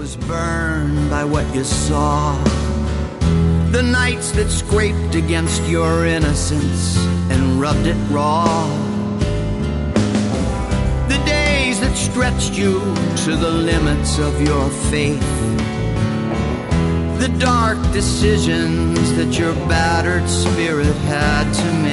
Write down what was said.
was burned by what you saw. The nights that scraped against your innocence and rubbed it raw. The days that stretched you to the limits of your faith. The dark decisions that your battered spirit had to